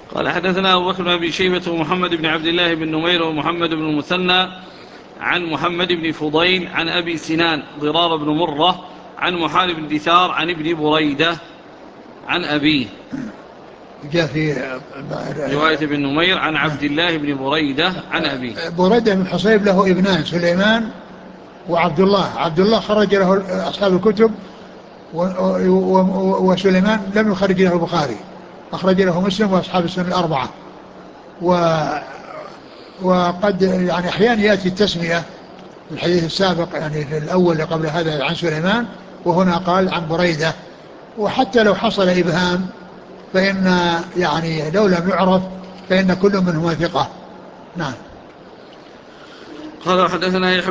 قال حدثنا أبو بكر بن أبي شيبة ومحمد بن عبد الله بن نمير ومحمد بن المثنى عن محمد بن فضيل عن أبي سنان ضرار بن مرة عن محارب بن دثار عن ابن بريدة عن أبيه. جاء في رواية ابن نمير عن عبد الله بن بريدة عن أبيه. بريدة بن حصيب له ابنان سليمان وعبد الله. عبد الله خرج له أصحاب الكتب وسليمان لم يخرج له البخاري، أخرج له مسلم وأصحاب السنن الأربعة. وقد يعني أحيانا يأتي التسمية في الحديث السابق يعني في الأول قبل هذا عن سليمان، وهنا قال عن بريدة. وحتى لو حصل إبهام فإن يعني لو لم يعرف فإن كل منهما ثقة. نعم. قال حدثنا